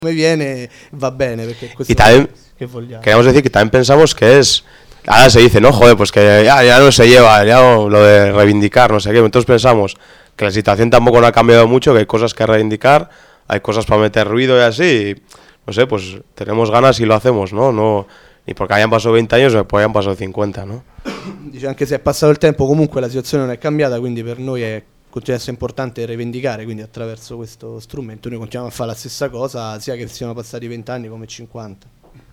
come viene va bene, perché questo Y también che vogliamo. queríamos decir que también pensamos que es... Ahora se dice, no, joder, pues que ya no se lleva, ya no, lo de reivindicar, no sé qué. Entonces pensamos que la situación tampoco no ha cambiado mucho, que hay cosas que reivindicar, hay cosas para meter ruido y así. Y, no sé, pues tenemos ganas y lo hacemos, ¿no? No ni porque hayan pasado 20 años o poi hayan pasado 50, ¿no? Dice, anche se è passato il tempo, comunque la situazione non è cambiata, quindi per noi continua a essere importante rivendicare, quindi attraverso questo strumento noi continuiamo a fare la stessa cosa, sia che siano passati 20 anni come 50.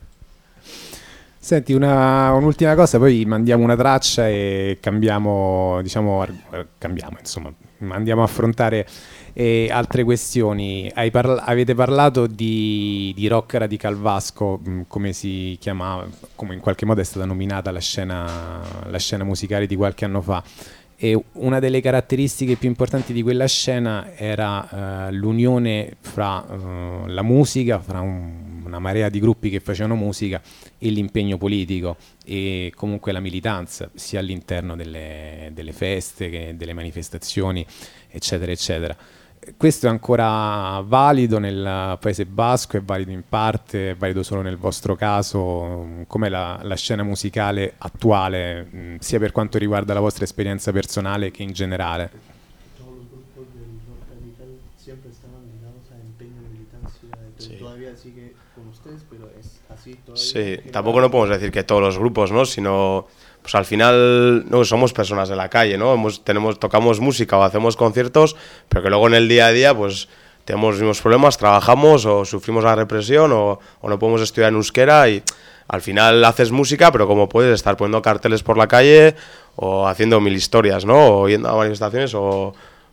Senti, un'ultima cosa, poi mandiamo una traccia e cambiamo, diciamo, insomma, andiamo a affrontare altre questioni. Avete parlato di rock radical vasco, come si chiamava, come in qualche modo è stata nominata la scena musicale di qualche anno fa. E una delle caratteristiche più importanti di quella scena era l'unione fra la musica, fra una marea di gruppi che facevano musica e l'impegno politico e comunque la militanza, sia all'interno delle feste che delle manifestazioni, eccetera, eccetera. Questo è ancora valido nel Paese Basco, è valido in parte, è valido solo nel vostro caso? Com'è la scena musicale attuale, sia per quanto riguarda la vostra esperienza personale che in generale? Todos los grupos del rock radical siempre estaban ligados a empeño militancia, Sí. todavía sigue con ustedes, pero es así todavía. Sí, tampoco no podemos decir que todos los grupos, ¿no? Sino, pues al final no somos personas de la calle, ¿no? Tocamos música o hacemos conciertos, pero que luego en el día a día, pues tenemos los mismos problemas, trabajamos o sufrimos la represión o no podemos estudiar en euskera y al final haces música, pero como puedes estar poniendo carteles por la calle o haciendo mil historias, ¿no? O yendo a manifestaciones o...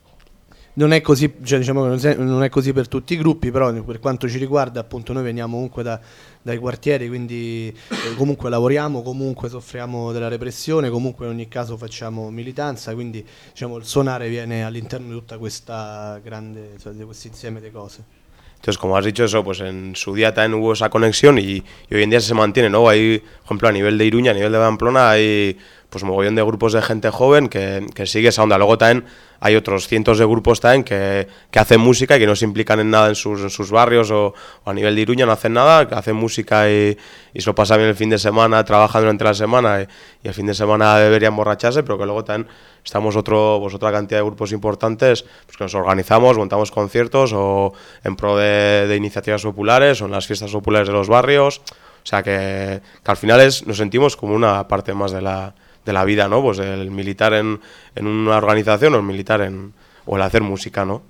Non è così, cioè, diciamo che non è così per tutti i gruppi, però per quanto ci riguarda, appunto, noi veniamo comunque dai quartieri, quindi comunque lavoriamo, comunque soffriamo della repressione, comunque in ogni caso facciamo militanza, quindi diciamo il suonare viene all'interno di tutta questa grande, cioè, di questo insieme di cose. Entonces, como has dicho eso, pues en su día también hubo esa conexión y hoy en día se mantiene, ¿no? Hay, por ejemplo, a nivel de Iruña, a nivel de Pamplona, hay pues mogollón de grupos de gente joven que sigue esa onda. Luego también hay otros cientos de grupos también que hacen música y que no se implican en nada en sus barrios o a nivel de Iruña no hacen nada, que hacen música y se lo pasan bien el fin de semana, trabajan durante la semana y el fin de semana deberían emborracharse, pero que luego también estamos otra cantidad de grupos importantes pues que nos organizamos, montamos conciertos o en pro de iniciativas populares o en las fiestas populares de los barrios. O sea que al final nos sentimos como una parte más de la vida, ¿no? Pues el militar en una organizzazione o il militar o el hacer música, ¿no?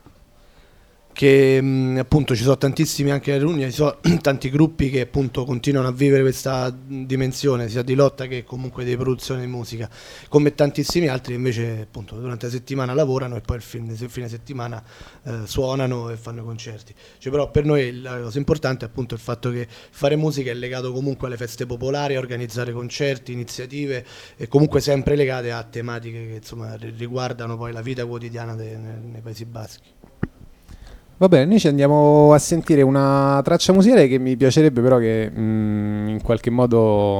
Che appunto ci sono tantissimi anche a Iruña, ci sono tanti gruppi che appunto continuano a vivere questa dimensione sia di lotta che comunque di produzione di musica, come tantissimi altri invece appunto durante la settimana lavorano e poi il fine settimana suonano e fanno concerti. Cioè, però per noi la cosa importante è appunto il fatto che fare musica è legato comunque alle feste popolari, a organizzare concerti, iniziative e comunque sempre legate a tematiche che insomma riguardano poi la vita quotidiana nei Paesi Baschi. Va bene, noi ci andiamo a sentire una traccia musicale che mi piacerebbe però che in qualche modo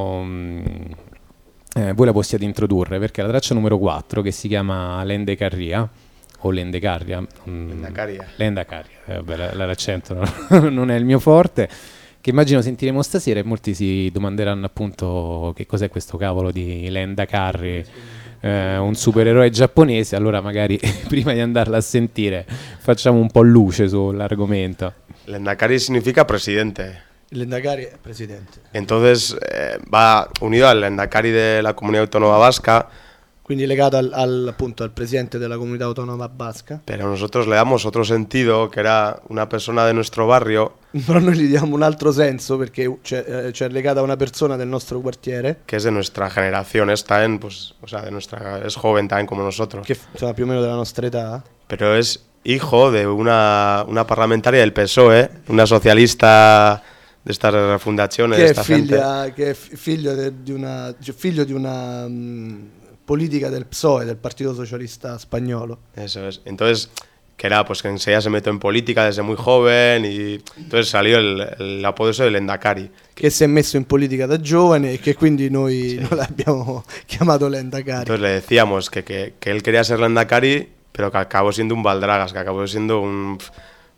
voi la possiate introdurre, perché è la traccia numero 4 che si chiama Lendecarria o Lendecarria. Lendecarria, vabbè, l'accento non è il mio forte, che immagino sentiremo stasera e molti si domanderanno appunto che cos'è questo cavolo di Lendecarri. Un supereroe giapponese, allora magari prima di andarla a sentire facciamo un po' luce sull'argomento. Lendakari significa presidente. Lendakari è presidente. Entonces va unido al Lendakari de la Comunidad Autónoma Vasca. Quindi legato appunto al presidente della comunità autonoma basca. Pero nosotros le damos otro sentido, que era una persona de nuestro barrio. Però noi gli diamo un altro senso perché c'è legata a una persona del nostro quartiere. Que es de nuestra generación, es también, pues, o sea, es joven también como nosotros. Che insomma più o meno della nostra età. Pero es hijo de una parlamentaria del PSOE, una socialista de estas refundaciones. Che è figlio di una política del PSOE, del Partido Socialista Español. Eso es. Entonces, que era pues que enseguida se metió en política desde muy joven y entonces salió el apodo ese del Lendakari. Che si è messo in politica da giovane e che quindi noi l'abbiamo chiamato Lendakari. Entonces le decíamos que él quería ser Lendakari, pero que acabó siendo un baldragas, que acabó siendo un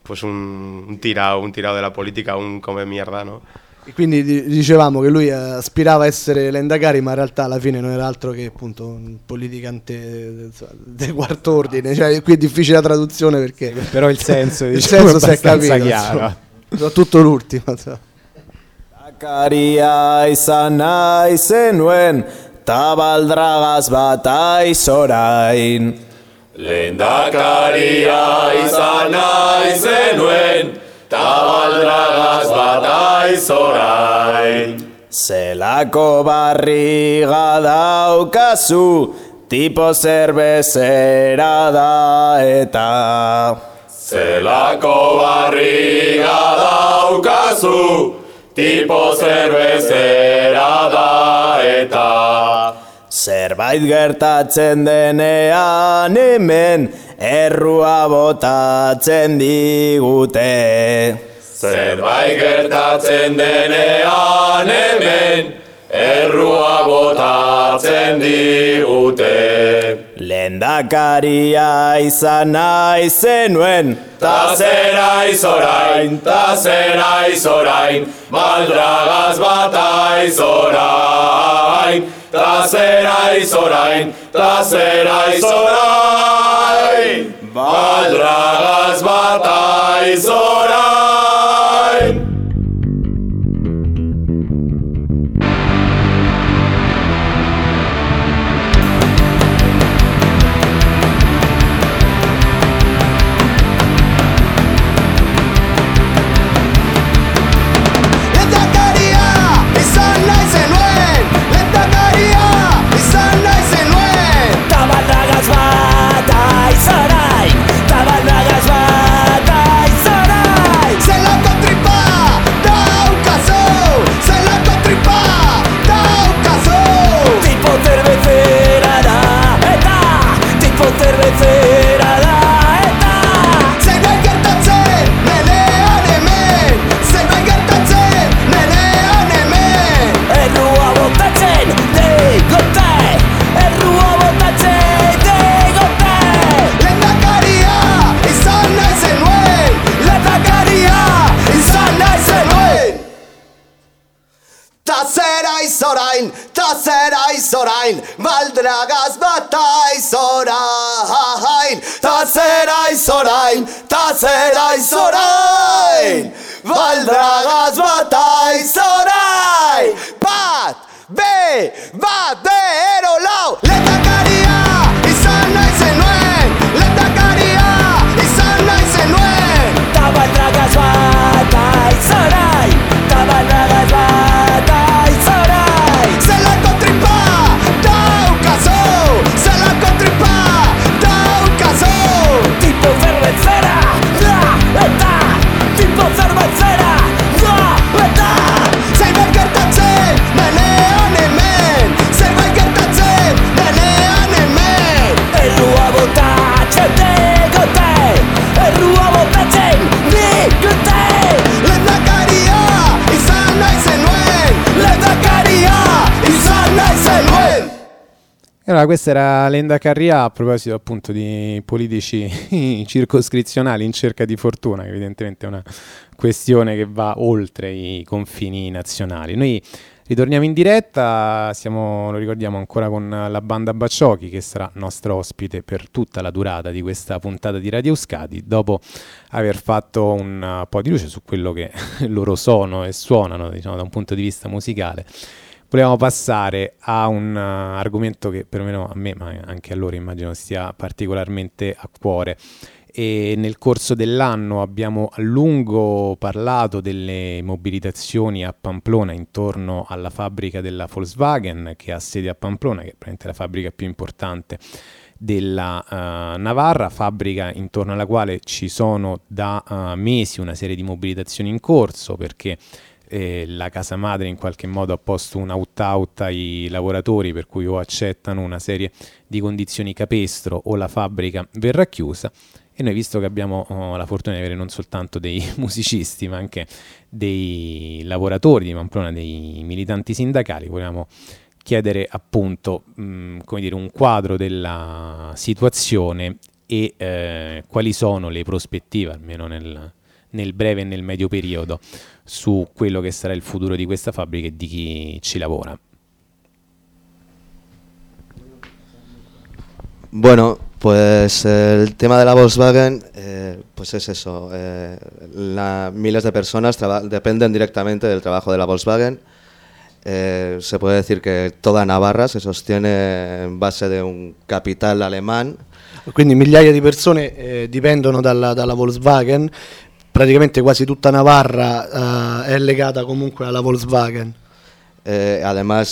pues un tirado della politica, un come mierda, no? E quindi dicevamo che lui aspirava a essere Lendakari, ma in realtà alla fine non era altro che appunto un politicante del quarto ordine, cioè qui è difficile la traduzione perché però il senso, il diciamo, senso si è capito, chiaro. insomma. Soprattutto l'ultimo, insomma. Lendakaria izan nahi zenuen, ta baldragaz bat aiz orain. Lehendakaria izan nahi zenuen, ta baldragaz bat aiz orain. Zelako barriga daukazu, tipo zerbezera da eta. Zelako barriga daukazu, tipo zerbezera da eta. Zerbait gertatzen denean hemen, errua botatzen digute. Zerbait gertatzen denean hemen, errua botatzen digute. Lehendakaria izan nahi zenuen, Ta zera izorain, ta zera izorain, baldragaz bat aizorain. Ta zera izorain, ta zera izorain, baldragaz bat aizorain. Orain, baldragaz bat aiz orain. Ta zera orain, ta zera orain, baldragaz bat aiz orain. Bat, be, ero, lau. Lehendakaria izan nahi zenuen, lehendakaria izan nahi zenuen. Ta baldragaz bat aiz orain, ta baldragaz bat aiz orain. Zelako tripa zelako tripa daukazu, tipo zerbezera da eta, tipo zerbezera da eta. Zerbait gertatzen denean hemen, zerbait gertatzen denean hemen. Errua botatzen digute, errua botatzen digute. Lehendakaria izan nahi zenuen, lehendakaria izan nahi zenuen. Allora, questa era Lendakaria a proposito appunto di politici circoscrizionali in cerca di fortuna, che evidentemente è una questione che va oltre i confini nazionali. Noi ritorniamo in diretta, lo ricordiamo ancora con la banda Baciocchi, che sarà nostra ospite per tutta la durata di questa puntata di Radio Euskadi, dopo aver fatto un po' di luce su quello che loro sono e suonano, diciamo, da un punto di vista musicale. Volevamo passare a un argomento che perlomeno a me, ma anche a loro immagino stia particolarmente a cuore. E nel corso dell'anno abbiamo a lungo parlato delle mobilitazioni a Pamplona intorno alla fabbrica della Volkswagen, che ha sede a Pamplona, che è praticamente la fabbrica più importante della Navarra, fabbrica intorno alla quale ci sono da mesi una serie di mobilitazioni in corso, perché la casa madre in qualche modo ha posto un opt-out ai lavoratori, per cui o accettano una serie di condizioni capestro o la fabbrica verrà chiusa. E noi, visto che abbiamo la fortuna di avere non soltanto dei musicisti ma anche dei lavoratori di Pamplona, dei militanti sindacali, volevamo chiedere appunto come dire, un quadro della situazione e quali sono le prospettive, almeno nel breve e nel medio periodo su quello che sarà il futuro di questa fabbrica e di chi ci lavora. Bueno, pues el tema de la Volkswagen, pues es eso. Miles de personas dependen directamente del trabajo de la Volkswagen. Se puede decir que toda Navarra se sostiene en base de un capital alemán. Quindi migliaia di persone dipendono dalla Volkswagen, praticamente quasi tutta Navarra è legata comunque alla Volkswagen. Además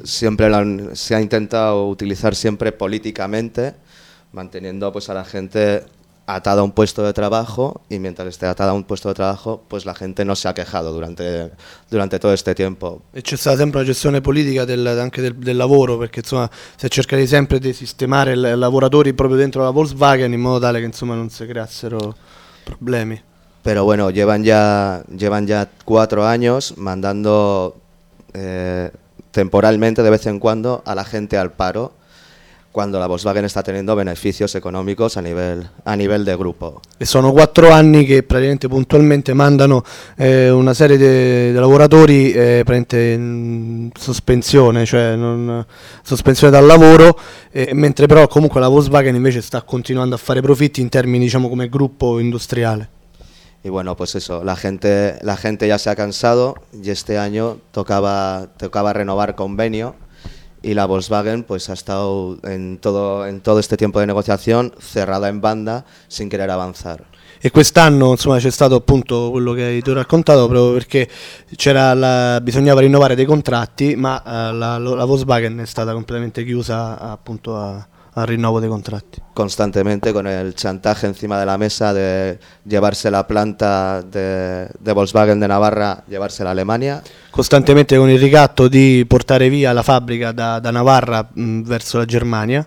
se ha intentado utilizar siempre políticamente, manteniendo pues a la gente atada a un puesto de trabajo, y mientras esté atada a un puesto de trabajo, pues la gente no se ha quejado durante todo este tiempo. E c'è stata sempre una gestione politica anche del lavoro, perché insomma si è cercato sempre di sistemare i lavoratori proprio dentro la Volkswagen in modo tale che insomma non si creassero problemi. Pero bueno, llevan ya 4 años mandando temporalmente de vez en cuando a la gente al paro, cuando la Volkswagen está teniendo beneficios económicos a nivel de grupo. E sono 4 anni che praticamente puntualmente mandano una serie di lavoratori praticamente in sospensione, cioè sospensione dal lavoro, mentre però comunque la Volkswagen invece sta continuando a fare profitti in termini, diciamo, come gruppo industriale. Y bueno, pues eso, la gente ya se ha cansado y este año tocaba renovar convenio, y la Volkswagen pues ha estado en todo este tiempo de negociación cerrada en banda, sin querer avanzar. E quest'anno insomma c'è stato appunto quello che hai tu raccontato, proprio perché bisognava rinnovare dei contratti, ma la Volkswagen è stata completamente chiusa appunto al rinnovo dei contratti. Constantemente con el chantaje encima de la mesa de llevarse la planta de Volkswagen de Navarra, llevársela a Alemania. Costantemente con il ricatto di portare via la fabbrica da Navarra verso la Germania.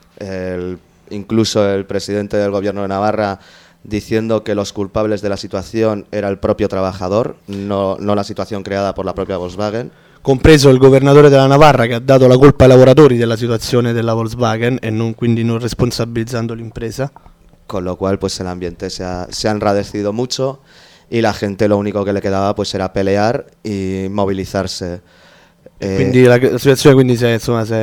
Incluso el presidente del gobierno de Navarra diciendo que los culpables de la situación era el propio trabajador, no la situación creada por la propia Volkswagen. Compreso il governatore della Navarra, che ha dato la colpa ai lavoratori della situazione della Volkswagen e quindi non responsabilizzando l'impresa. Con lo cual pues el ambiente se ha enradecido mucho, y la gente lo único que le quedaba pues era pelear y movilizarse. Quindi la situazione quindi è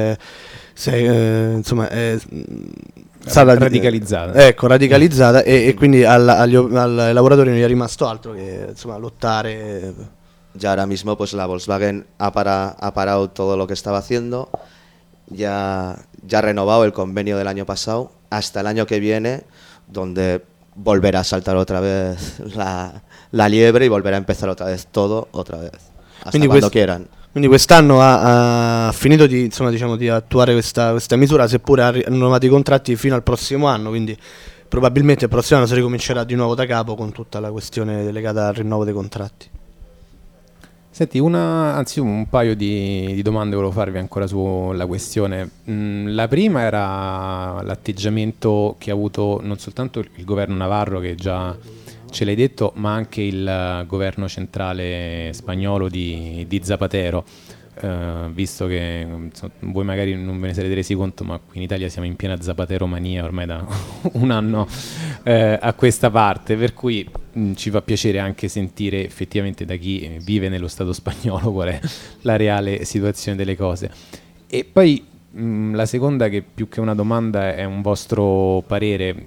stata radicalizzata. Ecco, radicalizzata, e quindi ai lavoratori non gli è rimasto altro che insomma lottare. Ya ahora mismo pues la Volkswagen ha parado todo lo que estaba haciendo, ya ha renovado el convenio del año pasado hasta el año que viene, donde volverá a saltar otra vez la liebre y volverá a empezar otra vez todo, hasta Quindi quando quieran. Quindi quest'anno ha finito di attuare questa misura, seppure ha rinnovato i contratti fino al prossimo anno, quindi probabilmente il prossimo anno si ricomincerà di nuovo da capo con tutta la questione legata al rinnovo dei contratti. Senti, un paio di domande volevo farvi ancora sulla questione. La prima era l'atteggiamento che ha avuto non soltanto il governo navarro, che già ce l'hai detto, ma anche il governo centrale spagnolo di Zapatero, visto che voi magari non ve ne sarete resi conto, ma qui in Italia siamo in piena Zapatero-mania ormai da un anno a questa parte, per cui ci fa piacere anche sentire effettivamente da chi vive nello Stato spagnolo qual è la reale situazione delle cose. E poi la seconda, che più che una domanda è un vostro parere,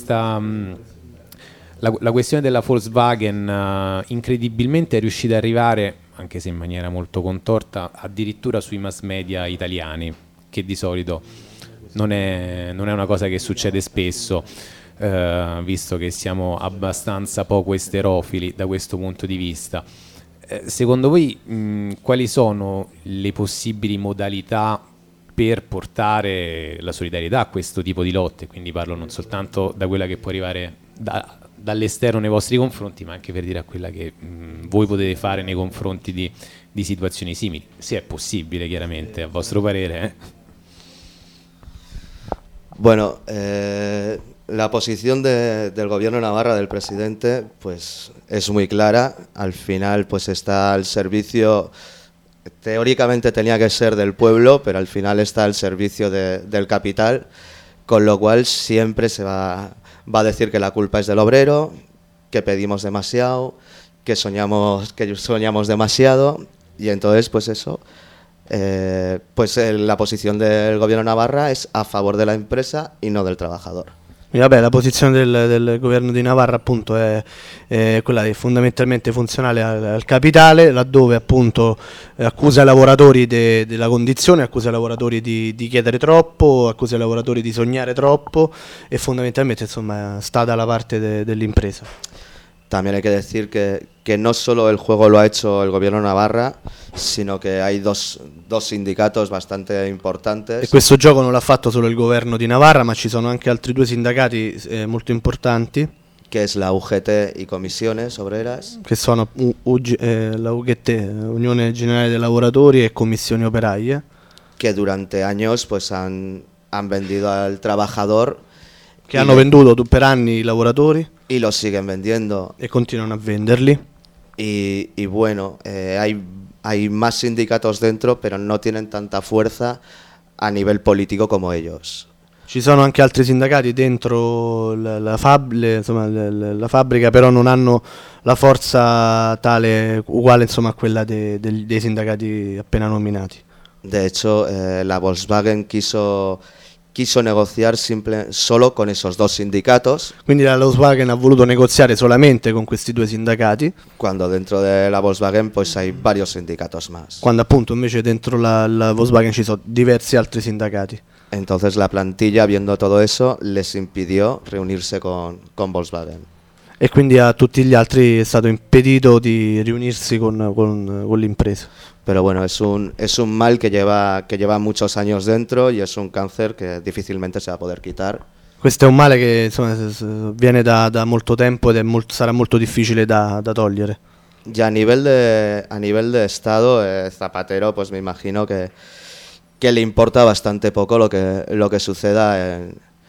la questione della Volkswagen incredibilmente è riuscita ad arrivare, anche se in maniera molto contorta, addirittura sui mass media italiani, che di solito non è una cosa che succede spesso, visto che siamo abbastanza poco esterofili da questo punto di vista. Secondo voi quali sono le possibili modalità per portare la solidarietà a questo tipo di lotte? Quindi parlo non soltanto da quella che può arrivare dall'esterno nei vostri confronti, ma anche per dire a quella che voi potete fare nei confronti di situazioni simili, se è possibile, chiaramente, a vostro parere. Bueno, la posición del gobierno de Navarra, del presidente, pues es muy clara. Al final pues está al servicio, teóricamente tenía que ser del pueblo, pero al final está al servicio del capital, con lo cual siempre se va a decir que la culpa es del obrero, que pedimos demasiado, que soñamos demasiado, y entonces pues eso, la posizione del governo Navarra è a favore della impresa e non del trabajador. Vabbè, la posizione del governo di Navarra appunto è quella fondamentalmente funzionale al capitale, laddove appunto accusa i lavoratori della condizione, accusa i lavoratori di chiedere troppo, accusa i lavoratori di sognare troppo e fondamentalmente insomma sta dalla parte dell'impresa. También hay que decir que no solo el juego lo ha hecho el gobierno Navarra, sino que hay dos sindicatos bastante importantes. E questo gioco non l'ha fatto solo il governo di Navarra, ma ci sono anche altri 2 sindacati molto importanti. Que es la UGT y Comisiones Obreras. Che sono la UGT, Unione Generale dei Lavoratori e Commissioni Operaie. Que durante años pues han vendido al trabajador. Che hanno venduto per anni i lavoratori. Y los siguen vendiendo. E continuano a venderli. Y bueno, hay más sindicatos dentro, pero no tienen tanta fuerza a nivel político como ellos. Ci sono anche altri sindacati dentro la fabbrica, però non hanno la forza tale uguale insomma a quella dei sindacati appena nominati. De hecho, la Volkswagen quiso negociar solo con esos 2 sindicatos. Quindi la Volkswagen ha voluto negoziare solamente con questi 2 sindacati. Cuando dentro de la Volkswagen pues hay varios sindicatos más. Quando appunto invece dentro la Volkswagen ci sono diversi altri sindacati. Entonces la plantilla, viendo todo eso, les impidió reunirse con Volkswagen. E quindi a tutti gli altri è stato impedito di riunirsi con l'impresa. Pero bueno, es un mal que lleva muchos años dentro y es un cáncer que difícilmente se va a poder quitar. Questo è un male che insomma viene da molto tempo ed sarà molto difficile da togliere. Ya a nivel de Estado, Zapatero, pues me imagino que le importa bastante poco lo que suceda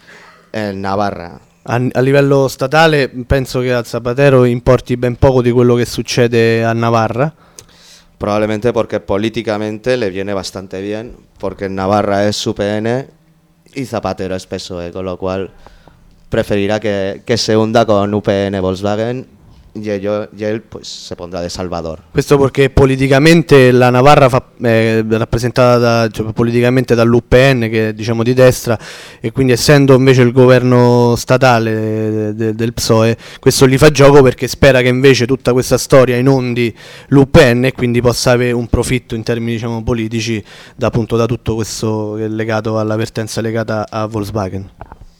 en Navarra. A livello statale penso che a Zapatero importi ben poco di quello che succede a Navarra. Probablemente porque políticamente le viene bastante bien, porque en Navarra es UPN y Zapatero es PSOE, con lo cual preferirá que se hunda con UPN Volkswagen y él pues se pondrá de salvador. Questo perché politicamente la Navarra è rappresentata politicamente dall'UPN, che è diciamo di destra, e quindi essendo invece il governo statale del PSOE, questo gli fa gioco perché spera che invece tutta questa storia inondi l'UPN e quindi possa avere un profitto in termini diciamo politici da tutto questo che è legato alla vertenza legata a Volkswagen.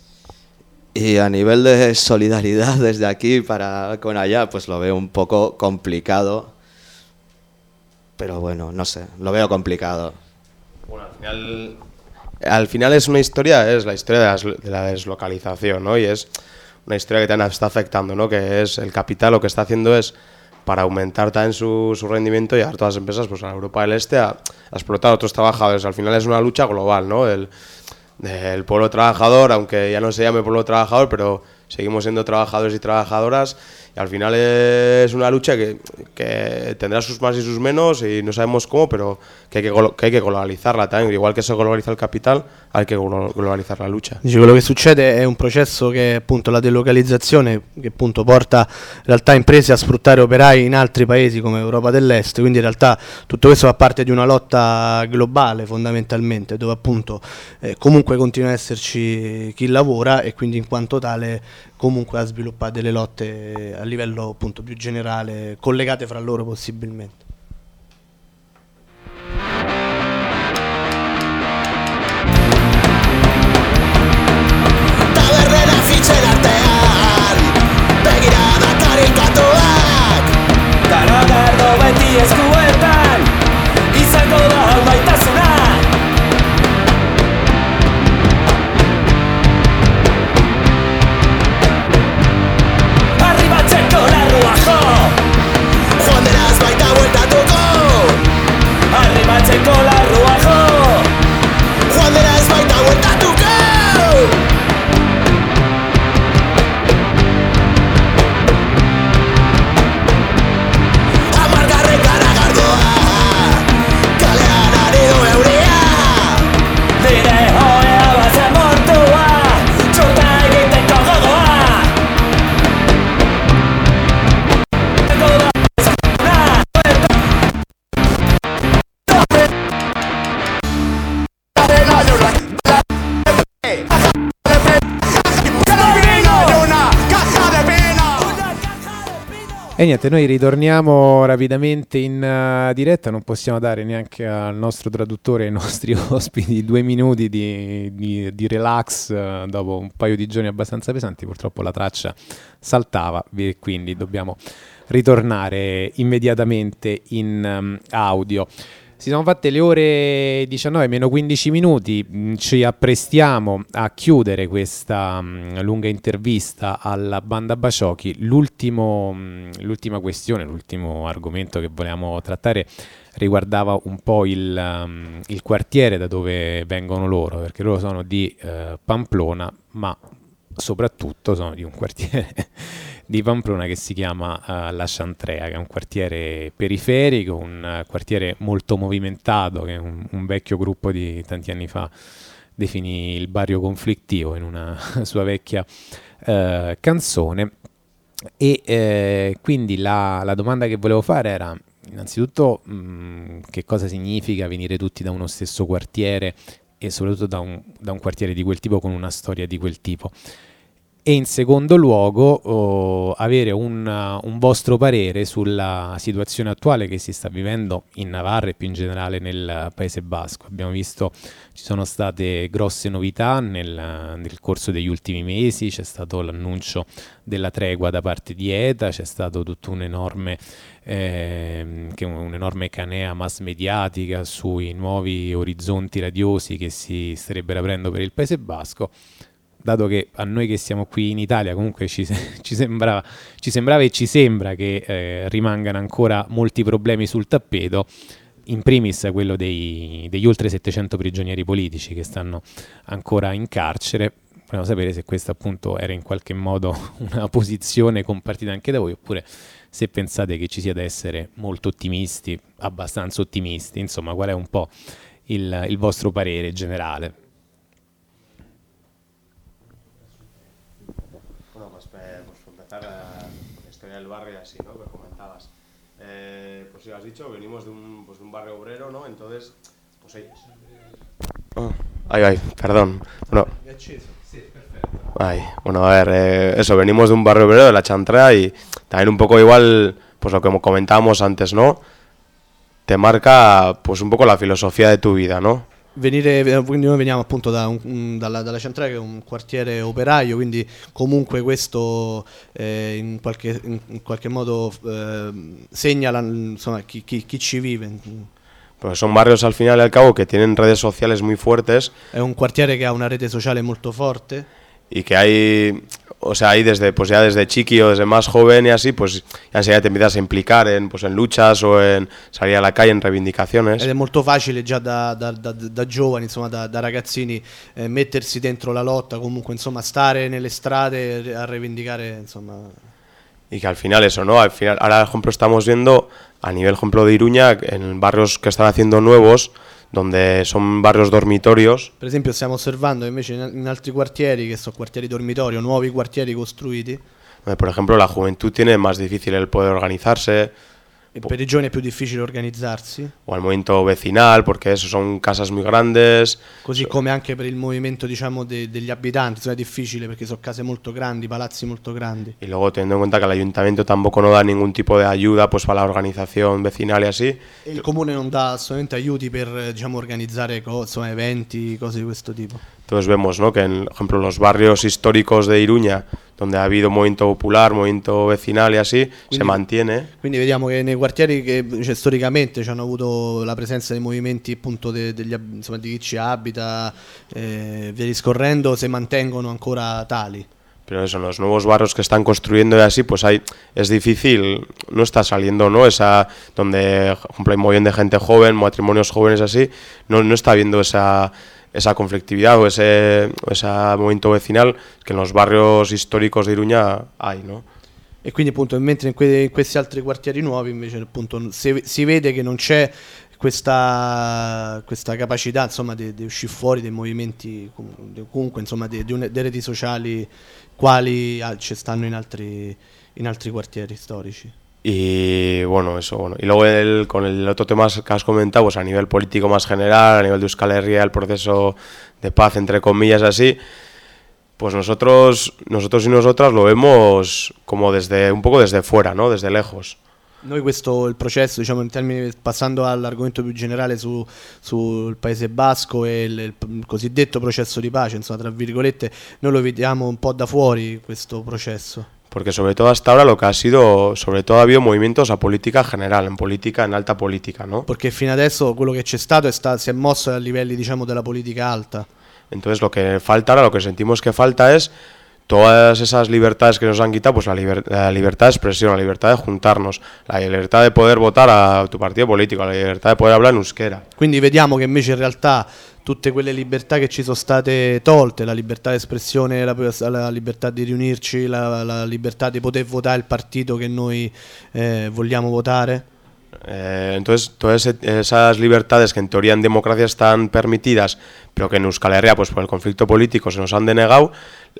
Y a nivel de solidaridad desde aquí con allá, pues lo veo un poco complicado. Pero bueno, no sé, lo veo complicado. Bueno, al final es una historia, es la historia de la deslocalización, ¿no? Y es una historia que también está afectando, ¿no? Que es el capital, lo que está haciendo es, para aumentar también su rendimiento, llevar todas las empresas pues, a Europa del Este a explotar a otros trabajadores. Al final es una lucha global, ¿no? Del pueblo trabajador, aunque ya no se llame pueblo trabajador, pero seguimos siendo trabajadores y trabajadoras, y al final es una lucha que tendrá sus más y sus menos y no sabemos cómo, pero que hay que globalizzarla también, igual che si globalizza il capital hay que globalizzare la lucha. Dice, quello che succede è un processo che appunto la delocalizzazione che appunto porta in realtà imprese a sfruttare operai in altri paesi come Europa dell'Est, quindi in realtà tutto questo fa parte di una lotta globale fondamentalmente, dove appunto comunque continua ad esserci chi lavora e quindi in quanto tale comunque a sviluppare delle lotte a livello appunto più generale, collegate fra loro possibilmente. Tabernera fitxen artean begirada karikatuak Garagardo beti eskuetan izango da maitasuna Arribatzeko larrua jo Joan denaz baita bueltan E niente, noi ritorniamo rapidamente in diretta, non possiamo dare neanche al nostro traduttore e ai nostri ospiti 2 minuti di relax dopo un paio di giorni abbastanza pesanti, purtroppo la traccia saltava e quindi dobbiamo ritornare immediatamente in audio. Si sono fatte le ore 19 meno 15 minuti, ci apprestiamo a chiudere questa lunga intervista alla banda Baciocchi. L'ultima questione, l'ultimo argomento che volevamo trattare riguardava un po' il quartiere da dove vengono loro, perché loro sono di Pamplona, ma soprattutto sono di un quartiere di Pamplona che si chiama La Chantrea, che è un quartiere periferico, un quartiere molto movimentato, che un vecchio gruppo di tanti anni fa definì il barrio conflittivo in una sua vecchia canzone. E quindi la domanda che volevo fare era innanzitutto che cosa significa venire tutti da uno stesso quartiere e soprattutto da un quartiere di quel tipo con una storia di quel tipo. E in secondo luogo avere un vostro parere sulla situazione attuale che si sta vivendo in Navarra e più in generale nel Paese Basco. Abbiamo visto ci sono state grosse novità nel corso degli ultimi mesi, c'è stato l'annuncio della tregua da parte di ETA, c'è stato tutto un'enorme canea mass mediatica sui nuovi orizzonti radiosi che si starebbero aprendo per il Paese Basco. Dato che a noi che siamo qui in Italia comunque ci sembrava e ci sembra che rimangano ancora molti problemi sul tappeto, in primis quello degli oltre 700 prigionieri politici che stanno ancora in carcere. Vogliamo sapere se questa appunto era in qualche modo una posizione compartita anche da voi, oppure se pensate che ci sia da essere molto ottimisti, abbastanza ottimisti, insomma qual è un po' il vostro parere generale. La historia del barrio así, ¿no? Que comentabas. Pues si lo has dicho, venimos de un barrio obrero, ¿no? Entonces, pues ahí. Ay, perdón. Bueno. Ay, bueno, a ver, eso, venimos de un barrio obrero, de la Chantrea, y también un poco igual, pues lo que comentábamos antes, ¿no? Te marca, pues un poco la filosofía de tu vida, ¿no? Quindi noi veniamo appunto dalla Chantrea, che è un quartiere operaio, quindi comunque questo in qualche modo segnala insomma chi ci vive. Pues son barrios al final y al cabo que tienen redes sociales muy fuertes. È un quartiere che ha una rete sociale molto forte. Y que hay, o sea, ahí desde chiqui o desde más joven y así, pues ya enseguida te empiezas a implicar en luchas o en salir a la calle, en reivindicaciones. Ed è molto facile già da giovani, insomma, da ragazzini mettersi dentro la lotta, comunque insomma stare nelle strade a reivindicare, insomma. Y que al final eso, ¿no? Al final, ahora, por ejemplo, estamos viendo a nivel, ejemplo, de Iruña, en barrios que están haciendo nuevos, donde son barrios dormitorios. Per esempio stiamo osservando invece in altri quartieri, che sono quartieri dormitorio, nuovi quartieri costruiti. Donde, por ejemplo, la juventud tiene más difícil el poder organizarse. E per i giovani è più difficile organizzarsi. O al movimiento vecinal, porque eso son casas muy grandes. Così come anche per il movimento, diciamo, degli abitanti, insomma, è difficile perché sono case molto grandi, palazzi molto grandi. Y luego teniendo en cuenta que el ayuntamiento tampoco no da ningún tipo de ayuda pues para la organización vecinal y así. E il comune non dà assolutamente aiuti per, diciamo, organizzare insomma, eventi, cose di questo tipo. Entonces vemos, ¿no? Que en, por ejemplo, los barrios históricos de Iruña, donde ha habido movimiento popular, movimiento vecinal y así, se mantiene. Quindi vediamo che nei quartieri che storicamente hanno avuto la presenza dei movimenti appunto insomma, di chi ci abita, via discorrendo, se mantengono ancora tali. Pero eso, en los nuevos barrios que están construyendo y así, pues es difícil, no está saliendo, ¿no? Donde, por ejemplo, hay un montón de gente joven, matrimonios jóvenes así, no está habiendo esa conflictividad o ese movimento vecinal che in los barrios storici di Iruña hay, no? E quindi appunto mentre in questi altri quartieri nuovi invece appunto si vede che non c'è questa capacità, insomma, di uscire fuori dei movimenti, comunque insomma delle reti sociali quali ci stanno in altri quartieri storici. Y bueno, eso, bueno. Y luego con el otro tema que has comentado, pues a nivel político más general, a nivel de Euskal Herria, el proceso de paz, entre comillas, así, Pues nosotros y nosotras lo vemos como un poco desde fuera, ¿no? Desde lejos. Noi il processo, diciamo in termini, passando all'argomento più generale sul Paese Basco e il cosiddetto processo di pace, insomma, tra virgolette, noi lo vediamo un po' da fuori questo processo. Porque sobre todo hasta ahora lo que ha sido, sobre todo ha habido movimientos a política general, en alta política, ¿no? Perché fino adesso quello che c'è stato si è mosso a livelli, diciamo, della politica alta. Entonces lo que falta ahora, lo que sentimos que falta es todas esas libertades que nos han quitado, pues la libertad de expresión, la libertad de juntarnos, la libertad de poder votar a tu partido politico, la libertà di poter parlare in euskera. Quindi vediamo che invece in realtà tutte quelle libertà che ci sono state tolte, la libertà di espressione, la libertà di riunirci, la libertà di poter votare il partito che noi vogliamo votare. Entonces todas esas libertades que en teoría en democracia están permitidas, pero que en Euskal Herria, pues por el conflicto político, se nos han denegado.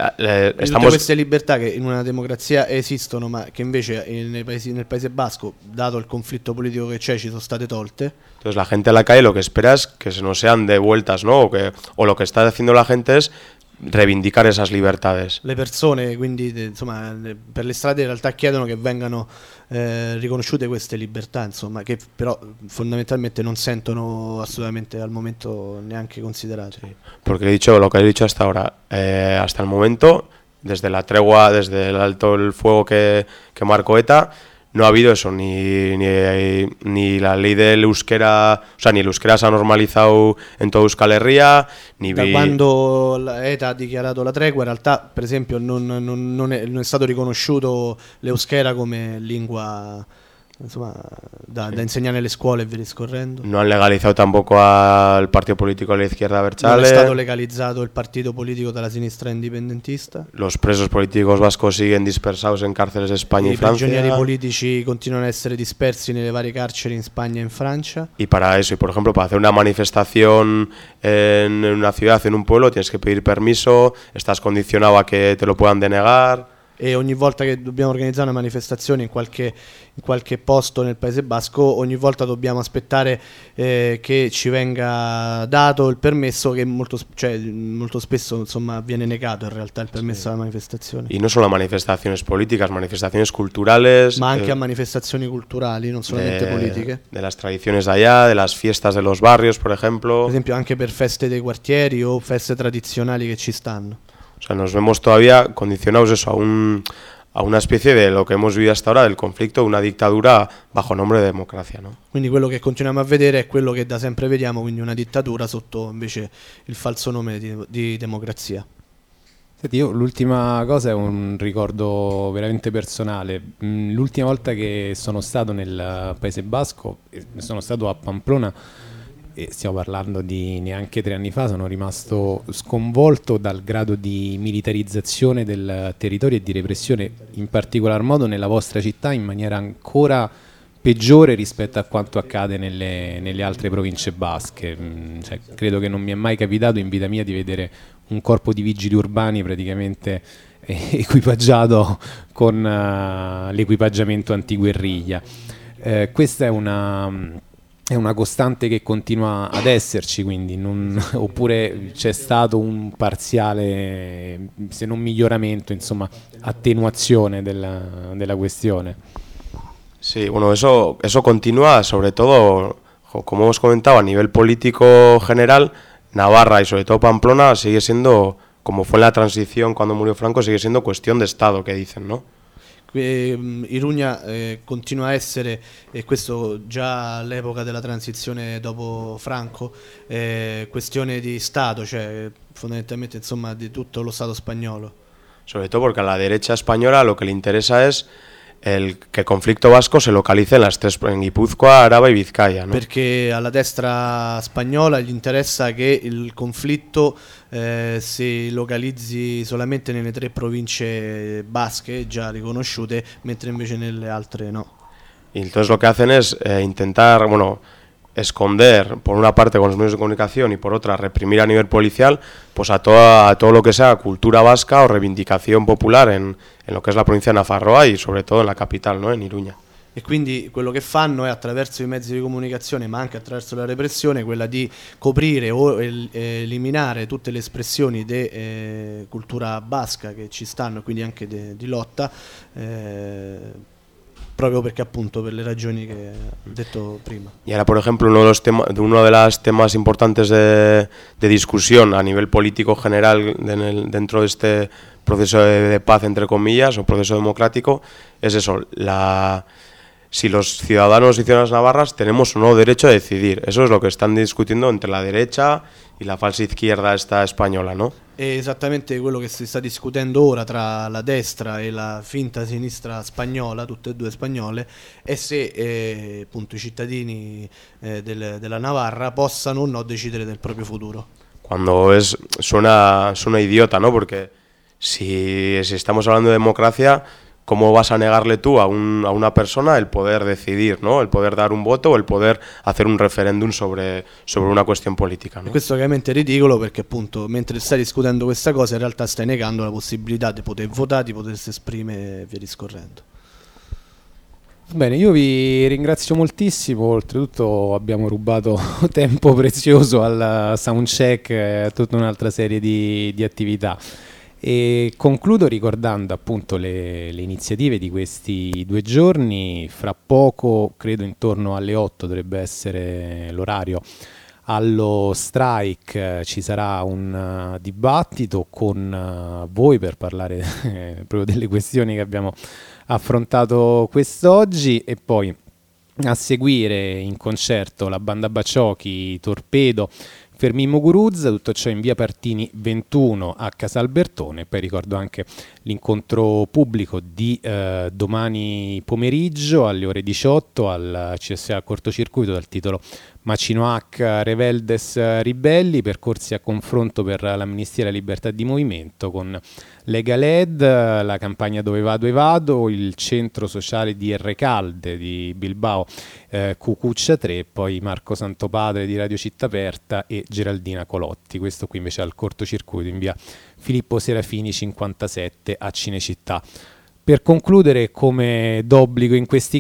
Tutte queste libertà che in una democrazia esistono, ma che invece nel Paese Basco, dato il conflitto politico che c'è, ci sono state tolte. Entonces la gente a la calle lo que espera es que se nos sean devueltas, ¿no? O lo que está haciendo la gente es reivindicar esas libertades. Le persone quindi insomma per le strade in realtà chiedono che vengano riconosciute queste libertà, insomma, che però fondamentalmente non sentono assolutamente al momento neanche considerate. Sí, porque lo que he dicho hasta ahora, hasta el momento, desde la tregua, desde el alto el fuego que marcó ETA, no ha habido eso, ni la ley del euskera, o sea, ni el euskera se ha normalizzato in tutta Euskal Herria, ni... Da quando ETA ha dichiarato la tregua, in realtà, per esempio, non è stato riconosciuto l'euskera come lingua, insomma, da insegnare nelle scuole e via discorrendo. No han legalizzato tampoco al partito politico de la izquierda Abertzale. Non è stato legalizzato il partito politico della sinistra indipendentista. Los presos políticos vascos siguen dispersados en cárceles de España y Francia. I prigionieri politici continuano a essere dispersi nelle varie carceri in Spagna e in Francia. Y para eso, por ejemplo, para hacer una manifestación en una ciudad, en un pueblo, tienes que pedir permiso, estás condicionado a que te lo puedan denegar. E ogni volta che dobbiamo organizzare una manifestazione in qualche posto nel Paese Basco, ogni volta dobbiamo aspettare che ci venga dato il permesso, che molto spesso, insomma, viene negato in realtà il permesso alla manifestazione. Y no solo a manifestaciones políticas, manifestaciones culturales. Ma anche a manifestazioni culturali, non solamente politiche. De las tradiciones de allá, de las fiestas de los barrios, por ejemplo. Per esempio anche per feste dei quartieri o feste tradizionali che ci stanno. O sea, nos vemos todavía condicionados eso, a una especie de lo que hemos vivido hasta ahora, del conflicto, una dictadura bajo nombre de democracia, ¿no? Quindi quello che continuiamo a vedere è quello che da sempre vediamo, quindi una dittatura sotto invece il falso nome di democrazia. Senti, io l'ultima cosa è un ricordo veramente personale. L'ultima volta che sono stato nel Paese Basco, sono stato a Pamplona, e stiamo parlando di neanche 3 anni fa, sono rimasto sconvolto dal grado di militarizzazione del territorio e di repressione, in particolar modo nella vostra città, in maniera ancora peggiore rispetto a quanto accade nelle altre province basche. Cioè, credo che non mi è mai capitato in vita mia di vedere un corpo di vigili urbani praticamente equipaggiato con l'equipaggiamento antiguerriglia. Questa è una costante che continua ad esserci, quindi oppure c'è stato un parziale, se non miglioramento, insomma, attenuazione della questione. Sí, bueno, eso continúa, sobre todo, como hemos comentado, a nivel político general, Navarra y sobre todo Pamplona sigue siendo, como fue en la transición cuando murió Franco, sigue siendo cuestión de Estado, que dicen, ¿no? Iruña continua a essere, e questo già all'epoca della transizione dopo Franco, questione di Stato, cioè fondamentalmente, insomma, di tutto lo Stato spagnolo. Sobre todo porque a la derecha española lo que le interesa es que el conflicto vasco se localice en Guipúzcoa, Araba y Vizcaya, ¿no? Perché alla destra spagnola gli interessa che il conflitto si localizzi solamente nelle 3 province basche già riconosciute, mentre invece nelle altre no. Y entonces lo que hacen es intentar, bueno, esconder por una parte con los medios de comunicación y por otra reprimir a nivel policial pues a todo lo que sea cultura vasca o reivindicación popular en lo que es la provincia de Nafarroa y sobre todo en la capital, ¿no? En Iruña. e quindi quello che fanno è, attraverso i mezzi di comunicazione ma anche attraverso la repressione, quella di coprire o eliminare tutte le espressioni di cultura basca che ci stanno, quindi anche di lotta, proprio perché appunto per le ragioni que he detto prima. Y ahora, por ejemplo, uno de los temas importantes de discusión a nivel político general dentro de este proceso de paz, entre comillas, o proceso democrático, es eso, si los ciudadanos y ciudadanas navarras tenemos o no derecho a decidir. Eso es lo que están discutiendo entre la derecha y la falsa izquierda esta española, ¿no? È esattamente quello che si sta discutendo ora tra la destra e la finta sinistra spagnola, tutte e due spagnole, e se appunto i cittadini della Navarra possano o no decidere del proprio futuro. Cuando suena idiota, ¿no? Porque si estamos hablando de democracia, ¿cómo vas a negarle tú a una persona el poder decidir, ¿no? El poder dar un voto o el poder hacer un referéndum sobre una cuestión política, ¿no? E questo ovviamente è ridicolo, perché appunto mentre stai discutendo questa cosa in realtà stai negando la possibilità di poter votare, di potersi esprimere e via discorrendo. Bene, io vi ringrazio moltissimo, oltretutto abbiamo rubato tempo prezioso al soundcheck e a tutta un'altra serie di attività. E concludo ricordando appunto le iniziative di questi 2 giorni. Fra poco, credo intorno alle 8 dovrebbe essere l'orario, allo strike ci sarà un dibattito con voi per parlare proprio delle questioni che abbiamo affrontato quest'oggi, e poi a seguire in concerto la banda Baciocchi, Torpedo, Fermin Muguruza, tutto ciò in via Partini 21 a Casalbertone. Poi ricordo anche l'incontro pubblico di domani pomeriggio alle ore 18 al CSA Cortocircuito dal titolo Macino H. Rebeldes Ribelli, percorsi a confronto per l'amnistia e la libertà di movimento, con Lega LED, la campagna Dove Vado, il centro sociale di Recalde di Bilbao, Cucuccia 3, poi Marco Santopadre di Radio Città Aperta e Geraldina Colotti. Questo qui invece al cortocircuito in via Filippo Serafini 57 a Cinecittà. Per concludere, come d'obbligo in questi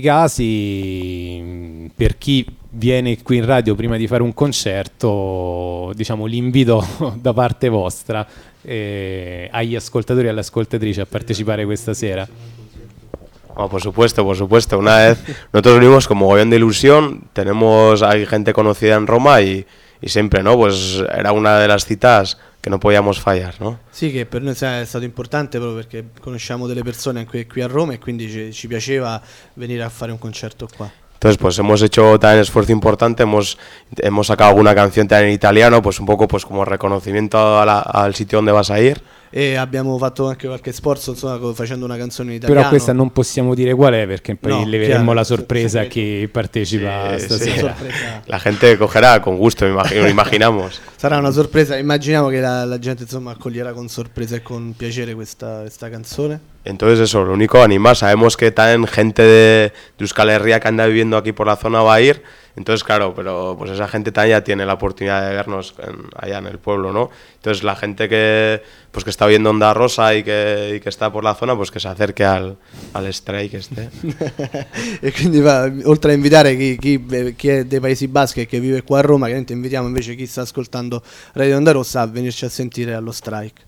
casi, per chi viene qui in radio prima di fare un concerto, diciamo l'invito da parte vostra agli ascoltatori e alle ascoltatrici a partecipare questa sera. Oh, por supuesto. Una vez nosotros venimos con mogollón de ilusión, hay gente conocida en Roma y siempre, ¿no? Pues era una de las citas che non possiamo fallar, no? Sì, che per noi è stato importante proprio perché conosciamo delle persone anche qui a Roma e quindi ci piaceva venire a fare un concerto qua. Entonces, pues hemos hecho también esfuerzo importante, hemos sacado alguna canción también en italiano, pues un poco pues como reconocimiento al sitio donde vas a ir. E abbiamo fatto anche qualche sforzo, insomma, facendo una canzone in italiano. Però questa non possiamo dire qual è, perché poi No, leveremo chiaro, la sorpresa a sì. chi partecipa stasera. Sorpresa. La gente cogerá con gusto, lo imaginamos. Sarà una sorpresa, immaginiamo che la gente insomma accoglierà con sorpresa e con piacere questa canzone. Entonces eso, lo único animar, sabemos que también gente de Euskal Herria que anda viviendo aquí por la zona va a ir, entonces claro, pero pues esa gente también ya tiene la oportunidad de vernos allá en el pueblo, ¿no? Entonces la gente que está viendo Onda Rosa y que está por la zona, pues que se acerque al strike este. E quindi oltre a invitare chi è dei Paesi Baschi e che vive qua a Roma, chiaramente invitiamo invece chi sta ascoltando Radio Onda Rossa a venirci a sentire allo strike.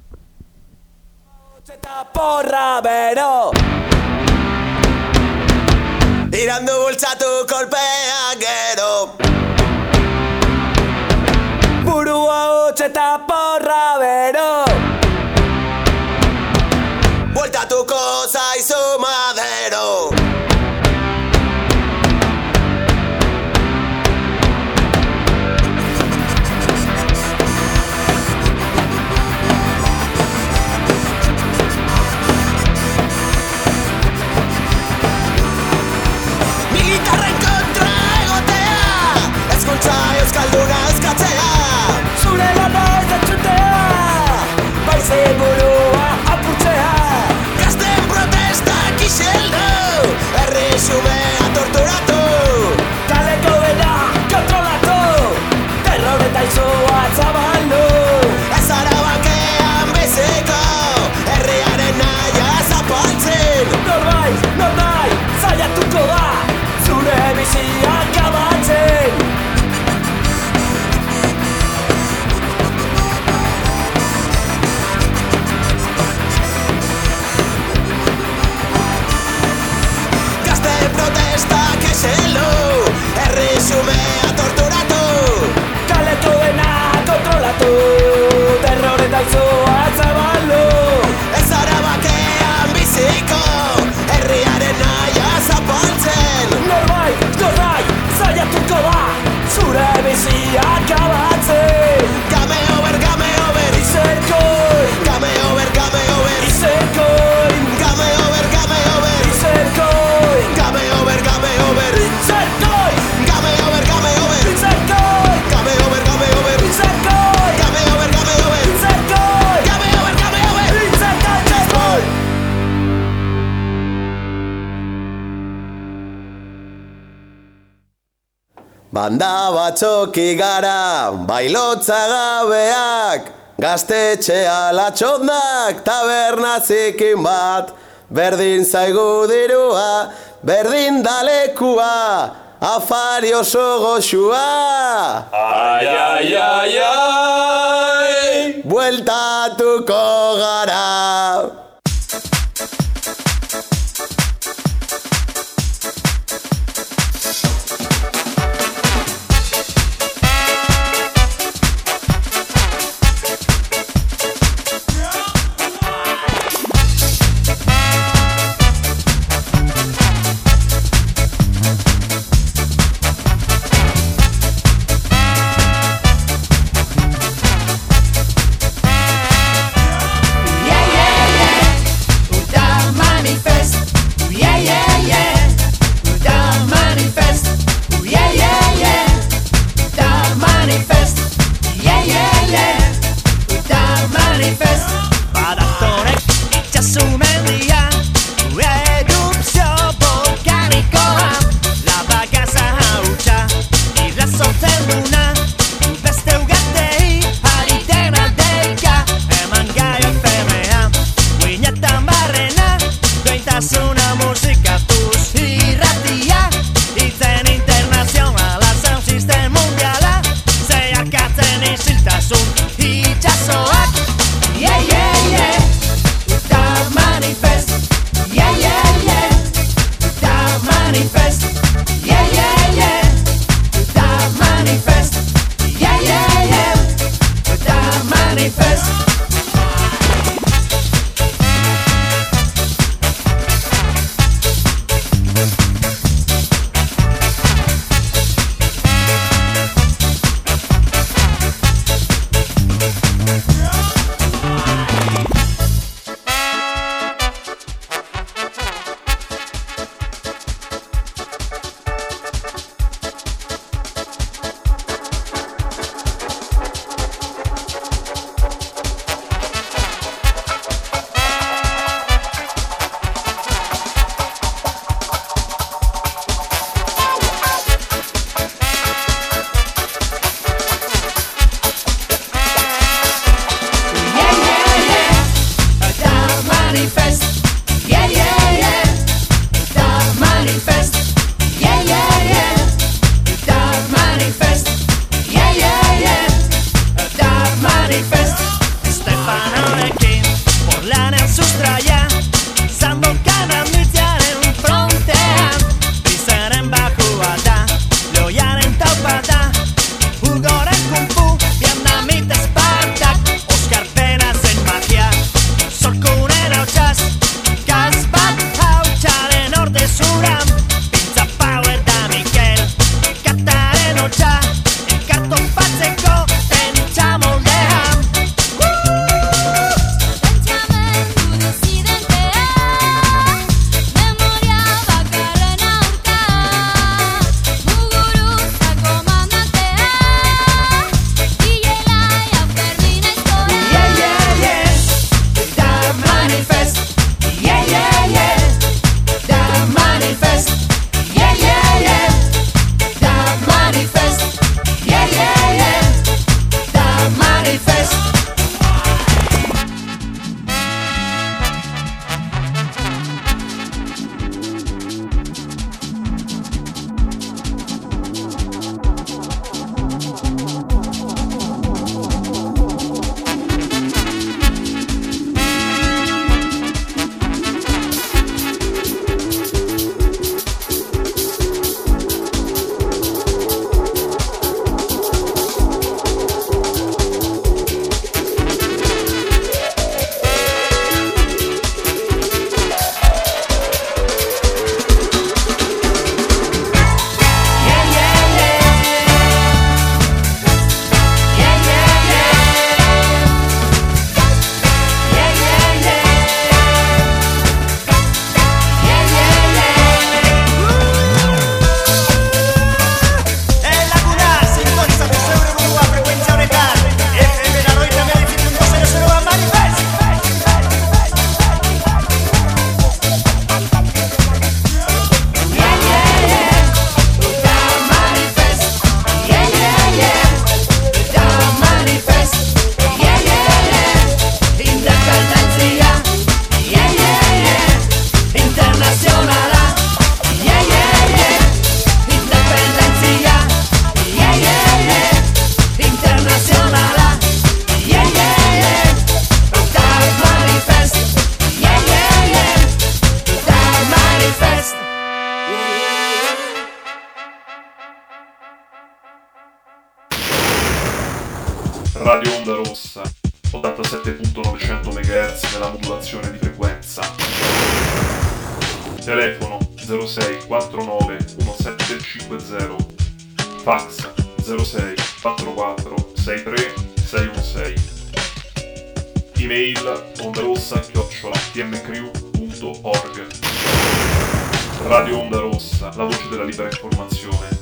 Porra bero Tirando bultzatu kolpea gero Burua hotz eta porra bero Bueltatuko zaizu madero Militarren kontra egotea Eskuntza euskalduna eskatzea Zure lana ez entzutea Asko da zure bizia akabatzen. Game over, izerkoi. Game over, izerkoi. Game over, izerkoi. Game over, izerkoi. Game over, izerkoi. Game over, izerkoi. Game over, izerkoi. Game over, izerkoi. Banda batzok igara, bailotza gabeak, gaztetxea latxondak, taberna zikin bat, berdin zaigu dirua, berdin dalekua, afari oso goxua. Ai, ai, ai, ai. Bueltatuko gara. Yeah, yeah, yeah. Radio Onda Rossa, 87.900 MHz nella modulazione di frequenza. Telefono 06 49 1750. Fax 06 44 63 616. Email ondarossa@tmcrew.org. Radio Onda Rossa, la voce della libera informazione.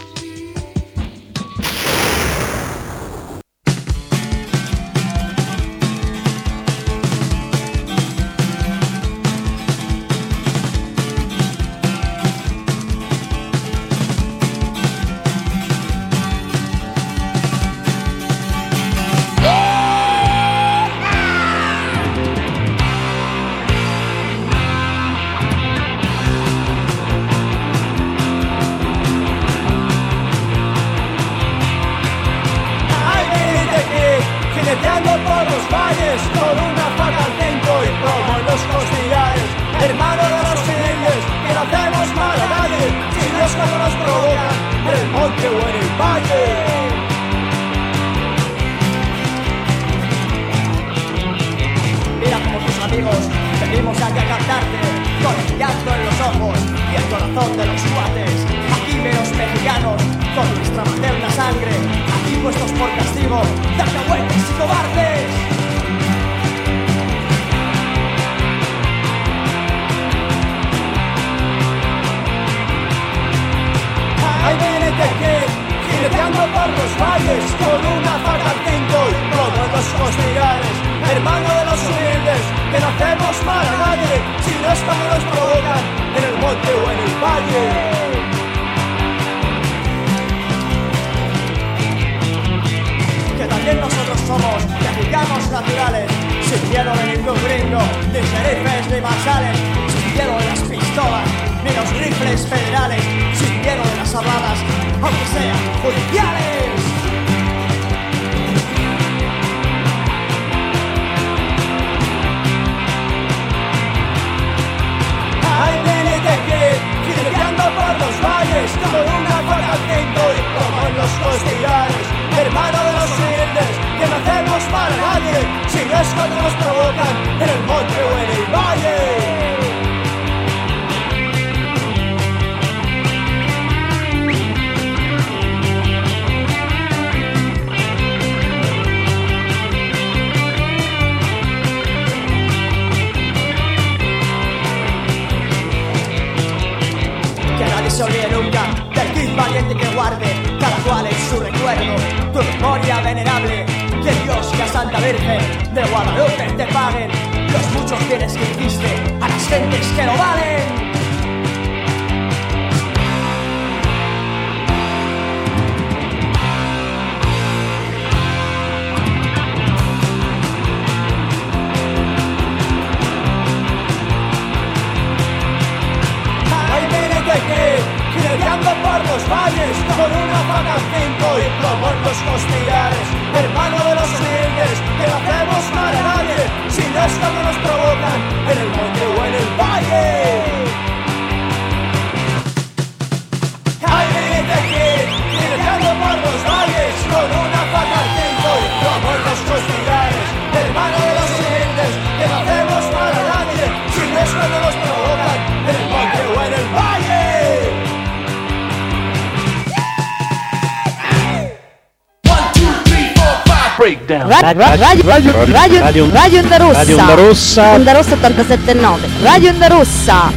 Radio Onda Rossa. Onda Rossa 87.9. Radio Onda Rossa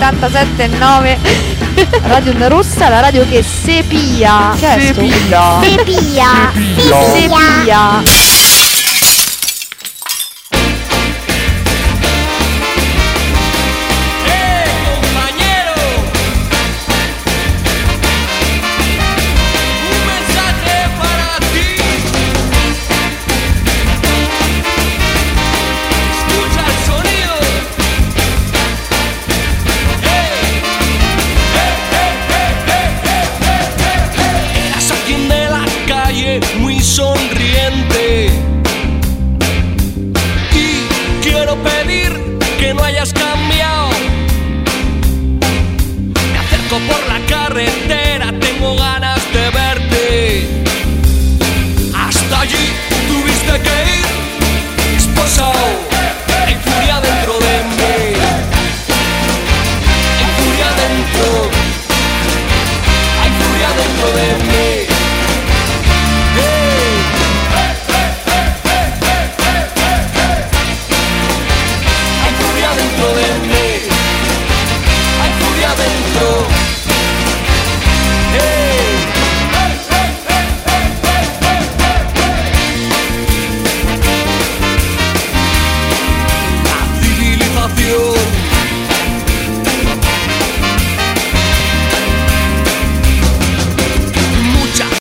87.9. Radio Onda Rossa, la radio che sepia. Sepia.